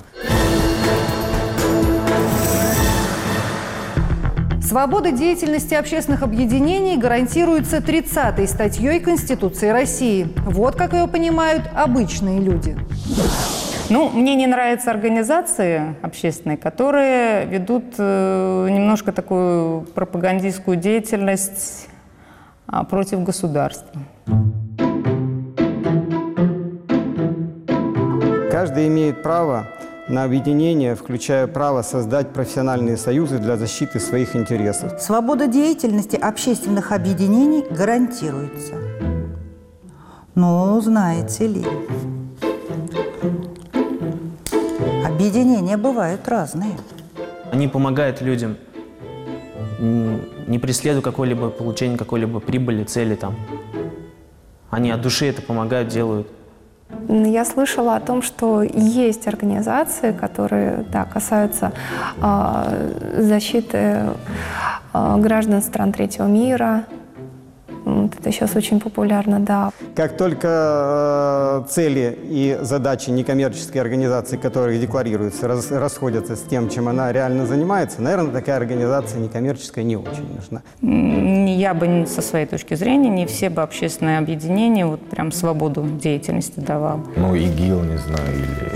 Свобода деятельности общественных объединений гарантируется тридцатой статьей Конституции России. Вот как ее понимают обычные люди. Ну, мне не нравятся организации общественные, которые ведут э, немножко такую пропагандистскую деятельность а, против государства. Каждый имеет право на объединение, включая право создать профессиональные союзы для защиты своих интересов. Свобода деятельности общественных объединений гарантируется. Ну, знаете ли, объединения бывают разные. Они помогают людям, не преследуя какое-либо получение какой-либо прибыли, цели там. Они от души это помогают, делают. Я слышала о том, что есть организации, которые, да, касаются э, защиты э, граждан стран третьего мира. Вот это сейчас очень популярно, да. Как только э, цели и задачи некоммерческой организации, которые декларируются, рас, расходятся с тем, чем она реально занимается, наверное, такая организация некоммерческая не очень нужна. Я бы со своей точки зрения не все бы общественные объединения вот прям свободу деятельности давал. Ну, ИГИЛ, не знаю,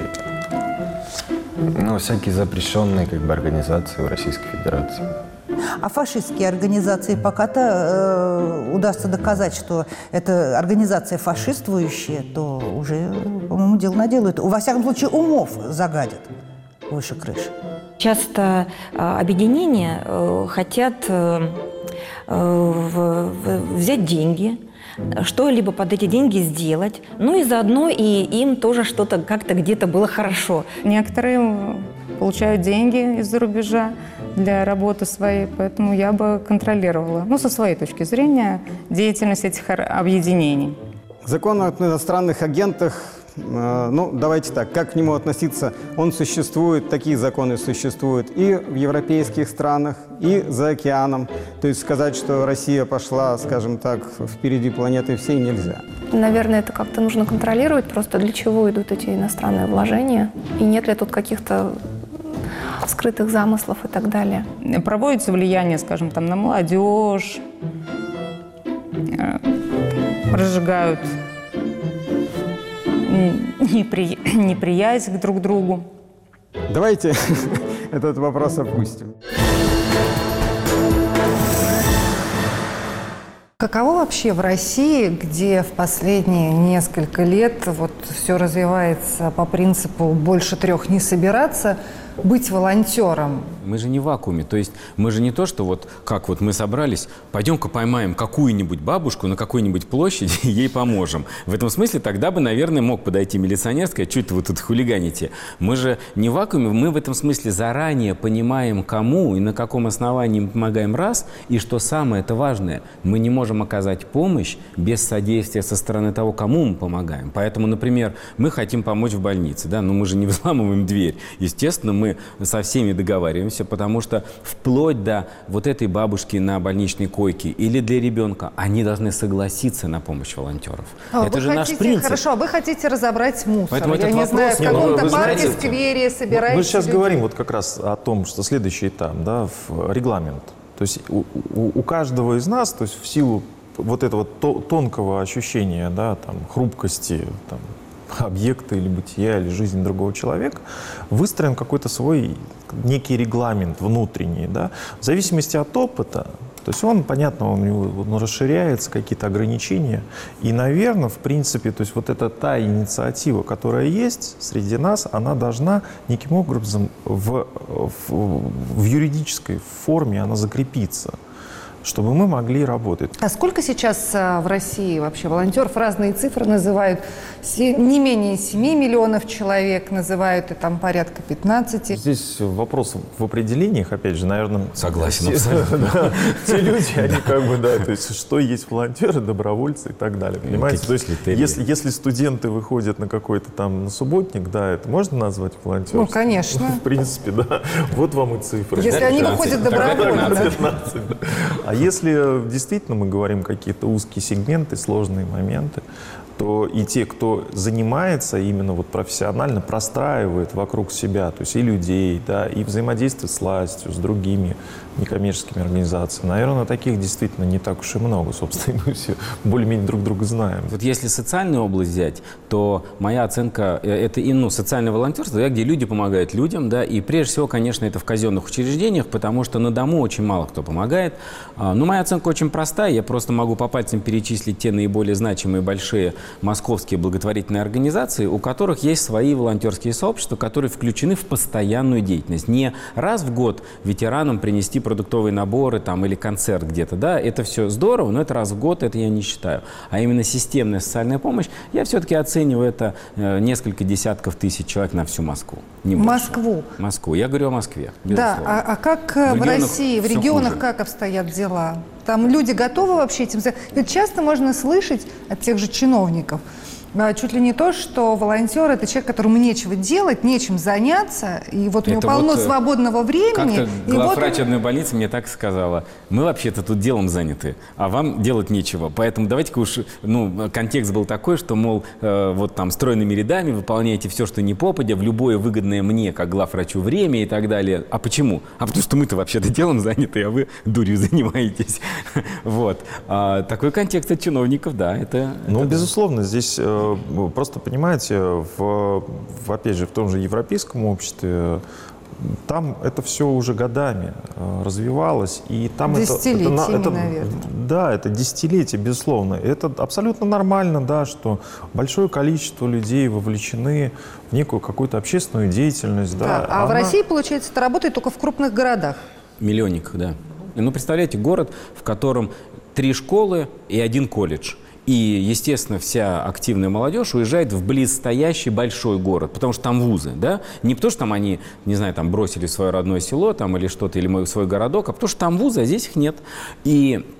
или ну, всякие запрещенные как бы организации в Российской Федерации. А фашистские организации, пока-то э, удастся доказать, что это организация фашиствующая, то уже, по-моему, дело наделают. Во всяком случае, умов загадят выше крыши. Часто э, объединения э, хотят э, э, взять деньги, что-либо под эти деньги сделать, ну и заодно и им тоже что-то как-то где-то было хорошо. Некоторые получают деньги из-за рубежа для работы своей, поэтому я бы контролировала, ну, со своей точки зрения, деятельность этих объединений. Закон о иностранных агентах, э, ну, давайте так, как к нему относиться? Он существует, такие законы существуют и в европейских странах, и за океаном. То есть сказать, что Россия пошла, скажем так, впереди планеты всей, нельзя. Наверное, это как-то нужно контролировать, просто для чего идут эти иностранные вложения, и нет ли тут каких-то скрытых замыслов и так далее. Проводится влияние, скажем, там, на молодежь, разжигают непри... неприязнь друг к другу. Давайте этот вопрос опустим. Каково вообще в России, где в последние несколько лет вот все развивается по принципу «больше трех не собираться», быть волонтером? Мы же не в вакууме. То есть мы же не то, что вот как вот мы собрались, пойдем-ка поймаем какую-нибудь бабушку на какой-нибудь площади и ей поможем. В этом смысле тогда бы, наверное, мог подойти милиционер и сказать, что это вы тут хулиганите. Мы же не в вакууме, мы в этом смысле заранее понимаем, кому и на каком основании мы помогаем раз. И что самое это важное, мы не можем оказать помощь без содействия со стороны того, кому мы помогаем. Поэтому, например, мы хотим помочь в больнице, да, но мы же не взламываем дверь. Естественно, мы со всеми договариваемся, потому что вплоть до вот этой бабушки на больничной койке или для ребенка, они должны согласиться на помощь волонтеров. А, это же хотите, наш принцип. Хорошо, а вы хотите разобрать мусор. Поэтому Я этот не вопрос... знаю, в Не, ну, каком-то вы парке, знаете, сквере собираете Мы сейчас людей. говорим вот как раз о том, что следующий этап, да, в регламент. То есть у, у, у каждого из нас, то есть в силу вот этого то, тонкого ощущения, да, там, хрупкости, там, объекта или бытия, или жизни другого человека, выстроен какой-то свой некий регламент внутренний, да, в зависимости от опыта. То есть он, понятно, он, он расширяется, какие-то ограничения. И, наверное, в принципе, то есть вот эта та инициатива, которая есть среди нас, она должна неким образом в, в, в юридической форме она закрепиться, чтобы мы могли работать. А сколько сейчас а, в России вообще волонтеров? Разные цифры называют. Се- не менее семи миллионов человек называют, и там порядка пятнадцати. Здесь вопрос в определениях, опять же, наверное... Согласен, те, абсолютно. Да, те люди, они как бы, да, то есть что есть волонтеры, добровольцы и так далее, понимаете? То есть если, если студенты выходят на какой-то там на субботник, да, это можно назвать волонтерством? Ну, конечно. В принципе, да. Вот вам и цифры. Если они выходят добровольно. пятнадцать, да. А если действительно мы говорим какие-то узкие сегменты, сложные моменты, то и те, кто занимается именно вот профессионально, простраивает вокруг себя, то есть и людей, да, и взаимодействует с властью, с другими некоммерческими организациями. Наверное, таких действительно не так уж и много, собственно, и мы все более-менее друг друга знаем. Вот если социальную область взять, то моя оценка – это и, ну, социальное волонтерство, да, где люди помогают людям, да, и прежде всего, конечно, это в казенных учреждениях, потому что на дому очень мало кто помогает. Но моя оценка очень простая, я просто могу по пальцам перечислить те наиболее значимые большие московские благотворительные организации, у которых есть свои волонтерские сообщества, которые включены в постоянную деятельность. Не раз в год ветеранам принести продуктовые наборы там, или концерт где-то, да, это все здорово, но это раз в год, это я не считаю. А именно системная социальная помощь, я все-таки оцениваю это э, несколько десятков тысяч человек на всю Москву. Не Москву? Москву. Я говорю о Москве, безусловно. Да, а, а как в, в России, в регионах хуже. Как обстоят дела? Там люди готовы вообще этим заняться? Ведь часто можно слышать от тех же чиновников, чуть ли не то, что волонтер – это человек, которому нечего делать, нечем заняться, и вот у него полно вот свободного времени. Как-то главврач вот... одной больницы мне так сказала: мы вообще-то тут делом заняты, а вам делать нечего. Поэтому давайте-ка уж, ну, контекст был такой, что, мол, э, вот там стройными рядами выполняйте все, что не попадя, в любое выгодное мне, как главврачу, время и так далее. А почему? А потому что мы-то вообще-то делом заняты, а вы дурью занимаетесь. Вот. А такой контекст от чиновников, да, это... Ну, это... безусловно, здесь... Просто, понимаете, в, в, опять же, в том же европейском обществе там это все уже годами развивалось. И там десятилетиями, это, это, наверное. Да, это десятилетия, безусловно. Это абсолютно нормально, да, что большое количество людей вовлечены в некую какую-то общественную деятельность. Да, да, а она... в России, получается, это работает только в крупных городах? Миллионниках, да. Ну, представляете, город, в котором три школы и один колледж. И, естественно, вся активная молодежь уезжает в близстоящий большой город, потому что там вузы, да? Не потому что там они, не знаю, там бросили свое родное село там, или что-то, или свой городок, а потому что там вузы, а здесь их нет. И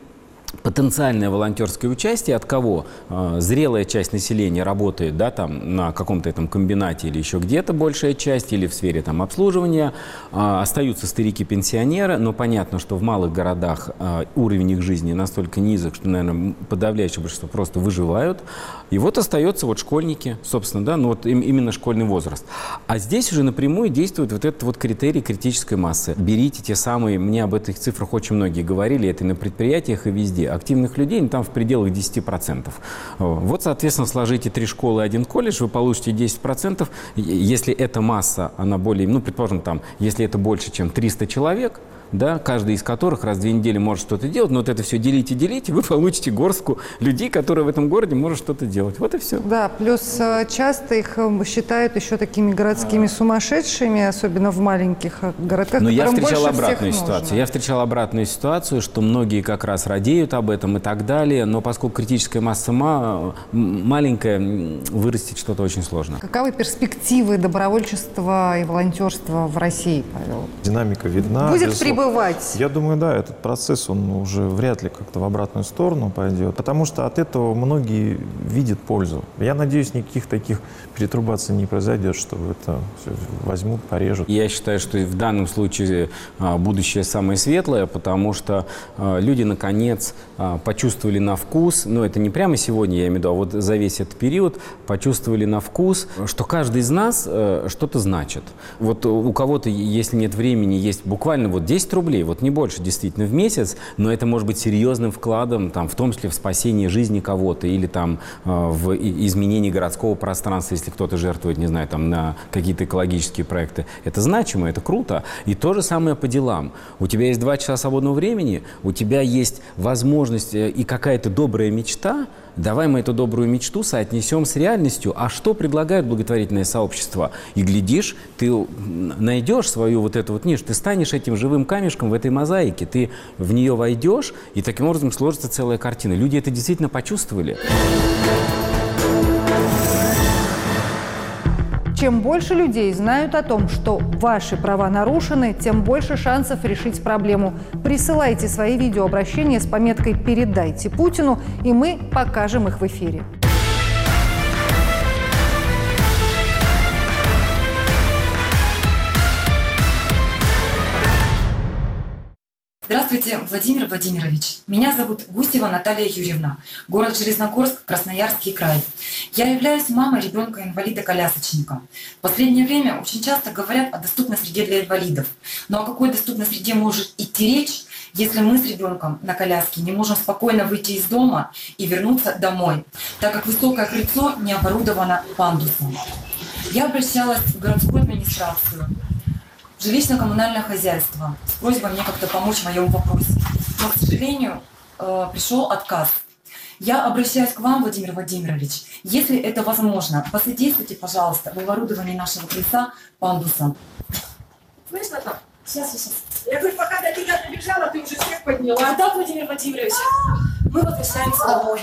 потенциальное волонтерское участие от кого? Зрелая часть населения работает, да, там, на каком-то этом комбинате или еще где-то большая часть, или в сфере там, обслуживания. Остаются старики-пенсионеры, но понятно, что в малых городах уровень их жизни настолько низок, что, наверное, подавляющее большинство просто выживают. И вот остаются вот школьники, собственно, да, ну вот именно школьный возраст. А здесь уже напрямую действует вот этот вот критерий критической массы. Берите те самые, мне об этих цифрах очень многие говорили, это и на предприятиях, и везде. Активных людей, ну, там в пределах десяти процентов. Вот, соответственно, сложите три школы и один колледж, вы получите десять процентов. Если эта масса, она более, ну, предположим, там, если это больше, чем триста человек, да, каждый из которых раз в две недели может что-то делать, но вот это все делите, делите, вы получите горстку людей, которые в этом городе могут что-то делать. Вот и все. Да, плюс часто их считают еще такими городскими сумасшедшими, особенно в маленьких городках. Но я встречал обратную ситуацию. Нужно. Я встречал обратную ситуацию, что многие как раз радеют об этом и так далее, но поскольку критическая масса ма маленькая, вырастить что-то очень сложно. Каковы перспективы добровольчества и волонтерства в России, Павел? Динамика видна. Будет прибывать. Я думаю, да, этот процесс, он уже вряд ли как-то в обратную сторону пойдет, потому что от этого многие видят пользу. Я надеюсь, никаких таких перетрубаций не произойдет, что это все возьмут, порежут. Я считаю, что в данном случае будущее самое светлое, потому что люди, наконец, почувствовали на вкус, ну, это не прямо сегодня, я имею в виду, а вот за весь этот период почувствовали на вкус, что каждый из нас что-то значит. Вот у кого-то, если нет времени, есть буквально вот десять рублей, вот не больше действительно в месяц, но это может быть серьезным вкладом, там, в том числе в спасение жизни кого-то или там, в изменении городского пространства, если кто-то жертвует, не знаю, там, на какие-то экологические проекты. Это значимо, это круто. И то же самое по делам. У тебя есть два часа свободного времени, у тебя есть возможность и какая-то добрая мечта. Давай мы эту добрую мечту соотнесем с реальностью. А что предлагает благотворительное сообщество? И глядишь, ты найдешь свою вот эту вот нишу, ты станешь этим живым камешком в этой мозаике, ты в нее войдешь, и таким образом сложится целая картина. Люди это действительно почувствовали. Чем больше людей знают о том, что ваши права нарушены, тем больше шансов решить проблему. Присылайте свои видеообращения с пометкой «Передайте Путину», и мы покажем их в эфире. Здравствуйте, Владимир Владимирович. Меня зовут Гусева Наталья Юрьевна, город Железногорск, Красноярский край. Я являюсь мамой ребенка-инвалида-колясочника. В последнее время очень часто говорят о доступной среде для инвалидов. Но о какой доступной среде может идти речь, если мы с ребенком на коляске не можем спокойно выйти из дома и вернуться домой, так как высокое крыльцо не оборудовано пандусом? Я обращалась в городскую администрацию, жилищно-коммунальное хозяйство с просьбой мне как-то помочь в моем вопросе. Но, к сожалению, пришел отказ. Я обращаюсь к вам, Владимир Владимирович. Если это возможно, посодействуйте, пожалуйста, в оборудовании нашего крыльца пандусом. Слышно там? Сейчас, сейчас. Я говорю, пока до тебя добежала, ты уже всех подняла. Да, Владимир Владимирович, мы возвращаемся домой.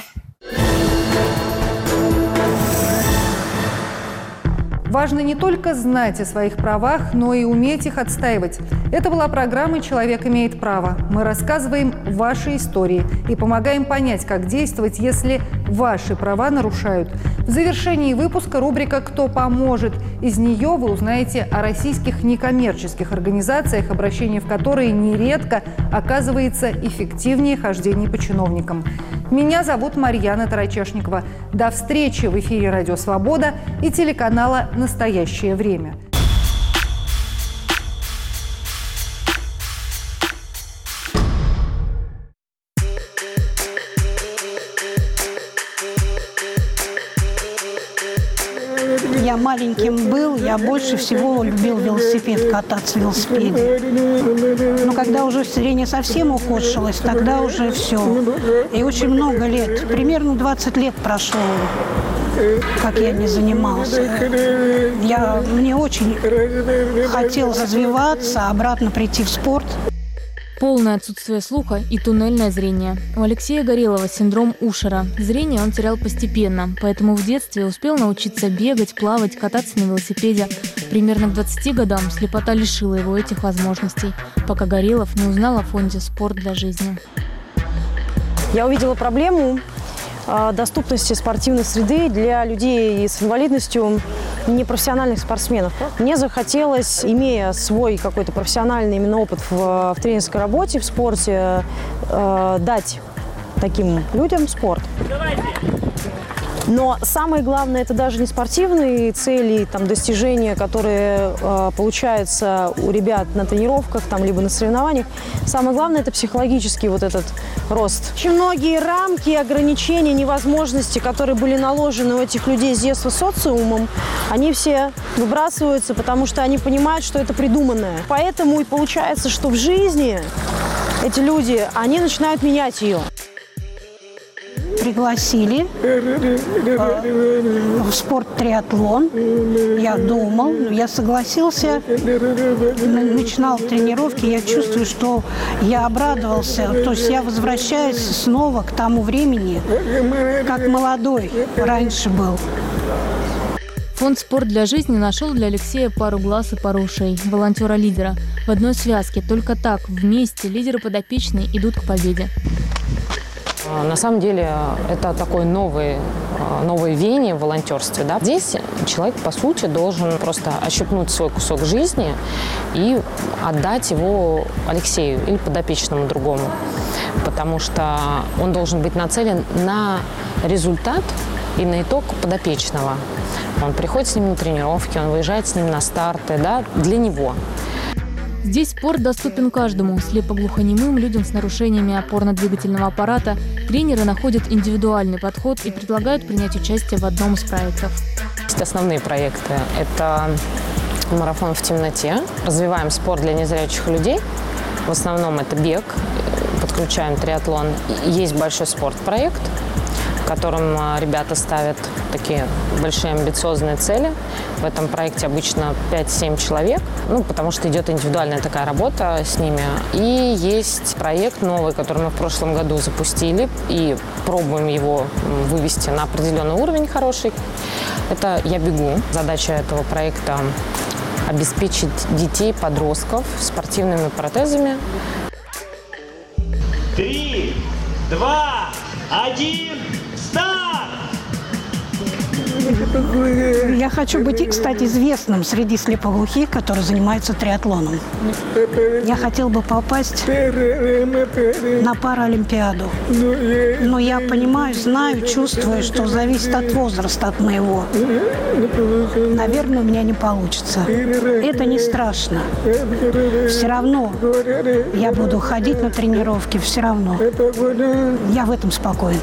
Важно не только знать о своих правах, но и уметь их отстаивать. Это была программа «Человек имеет право». Мы рассказываем ваши истории и помогаем понять, как действовать, если ваши права нарушают. В завершении выпуска рубрика «Кто поможет?». Из нее вы узнаете о российских некоммерческих организациях, обращение в которые нередко оказывается эффективнее хождения по чиновникам. Меня зовут Марьяна Тарачешникова. До встречи в эфире «Радио Свобода» и телеканала «Настоящее время». Я маленьким был, я больше всего любил велосипед, кататься в велосипеде. Но когда уже зрение совсем ухудшилось, тогда уже все. И очень много лет, примерно двадцать лет прошло, как я не занимался. Я, мне очень хотелось развиваться, обратно прийти в спорт. Полное отсутствие слуха и туннельное зрение. У Алексея Горелова синдром Ушера. Зрение он терял постепенно, поэтому в детстве успел научиться бегать, плавать, кататься на велосипеде. Примерно к двадцати годам слепота лишила его этих возможностей, пока Горелов не узнал о фонде «Спорт для жизни». Я увидела проблему доступности спортивной среды для людей с инвалидностью, непрофессиональных спортсменов. Мне захотелось, имея свой какой-то профессиональный именно опыт в, в тренерской работе, в спорте, э, дать таким людям спорт. Но самое главное, это даже не спортивные цели, там, достижения, которые э, получаются у ребят на тренировках, там, либо на соревнованиях. Самое главное, это психологический вот этот рост. Очень многие рамки, ограничения, невозможности, которые были наложены у этих людей с детства социумом, они все выбрасываются, потому что они понимают, что это придуманное. Поэтому и получается, что в жизни эти люди, они начинают менять ее. Пригласили в спорт-триатлон. Я думал, я согласился, начинал тренировки, я чувствую, что я обрадовался. То есть я возвращаюсь снова к тому времени, как молодой раньше был. Фонд «Спорт для жизни» нашел для Алексея пару глаз и пару ушей. Волонтера-лидера. В одной связке. Только так, вместе, лидеры подопечные идут к победе. На самом деле это такое новое, новое веяние в волонтерстве. Да? Здесь человек, по сути, должен просто ощупнуть свой кусок жизни и отдать его Алексею или подопечному другому. Потому что он должен быть нацелен на результат и на итог подопечного. Он приходит с ним на тренировки, он выезжает с ним на старты, да, для него. Здесь спорт доступен каждому. Слепоглухонемым, людям с нарушениями опорно-двигательного аппарата. Тренеры находят индивидуальный подход и предлагают принять участие в одном из проектов. Есть основные проекты. Это марафон в темноте. Развиваем спорт для незрячих людей. В основном это бег. Подключаем триатлон. Есть большой спорт-проект, в котором ребята ставят такие большие амбициозные цели. В этом проекте обычно пять-семь человек, ну, потому что идет индивидуальная такая работа с ними. И есть проект новый, который мы в прошлом году запустили, и пробуем его вывести на определенный уровень хороший. Это «Я бегу». Задача этого проекта – обеспечить детей, подростков спортивными протезами. Три, два, один, старт! Я хочу быть, кстати, известным среди слепоглухих, которые занимаются триатлоном. Я хотел бы попасть на Паралимпиаду. Но я понимаю, знаю, чувствую, что зависит от возраста, от моего. Наверное, у меня не получится. Это не страшно. Все равно я буду ходить на тренировки, все равно. Я в этом спокоен.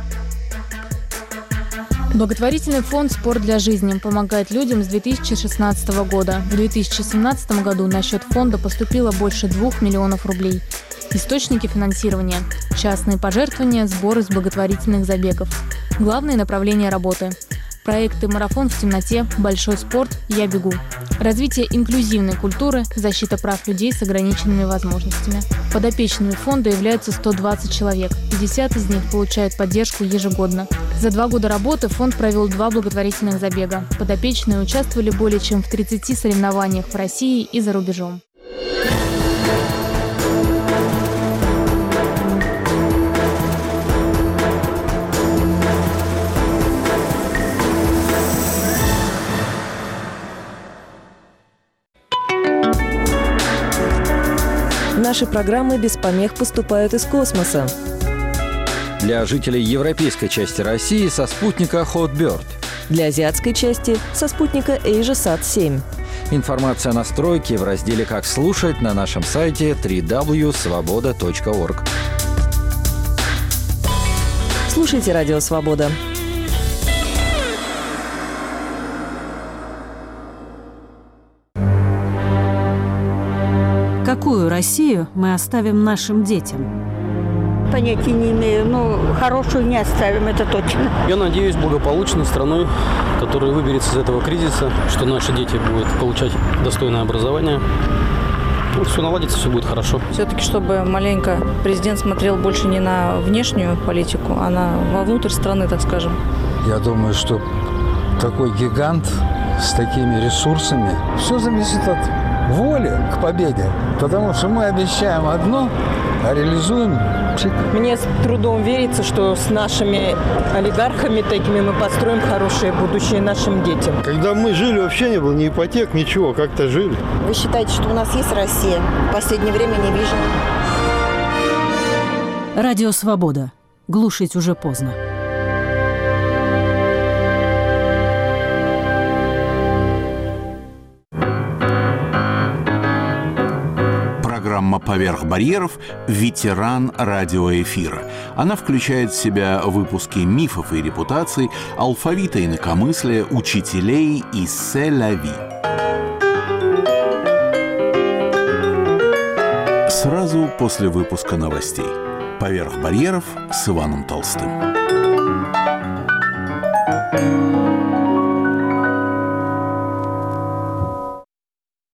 Благотворительный фонд «Спорт для жизни» помогает людям с две тысячи шестнадцатого года. В две тысячи семнадцатом году на счет фонда поступило больше двух миллионов рублей. Источники финансирования – частные пожертвования, сборы с благотворительных забегов. Главные направления работы – проекты «Марафон в темноте», «Большой спорт», «Я бегу». Развитие инклюзивной культуры, защита прав людей с ограниченными возможностями. Подопечными фонда являются сто двадцать человек. пятьдесят из них получают поддержку ежегодно. За два года работы фонд провел два благотворительных забега. Подопечные участвовали более чем в тридцати соревнованиях в России и за рубежом. Наши программы без помех поступают из космоса. Для жителей европейской части России со спутника Hotbird. Для азиатской части со спутника AsiaSat семь. Информация о настройке в разделе «Как слушать» на нашем сайте дабл ю дабл ю дабл ю точка свобода точка орг. Слушайте Радио Свобода. Какую Россию мы оставим нашим детям? Понятия не имею, но хорошую не оставим, это точно. Я надеюсь, благополучной страной, которая выберется из этого кризиса, что наши дети будут получать достойное образование. Ну, все наладится, все будет хорошо. Все-таки, чтобы маленько президент смотрел больше не на внешнюю политику, а на вовнутрь страны, так скажем. Я думаю, что такой гигант с такими ресурсами, все зависит от воли к победе, потому что мы обещаем одно, а реализуем пшик. Мне с трудом верится, что с нашими олигархами такими мы построим хорошее будущее нашим детям. Когда мы жили, вообще не было ни ипотек, ничего, как-то жили. Вы считаете, что у нас есть Россия? В последнее время не вижу. Радио «Свобода». Глушить уже поздно. Программа «Поверх барьеров» – ветеран радиоэфира. Она включает в себя выпуски мифов и репутаций, алфавита инакомыслия, учителей и «Се-ля-ви». Сразу после выпуска новостей. «Поверх барьеров» с Иваном Толстым.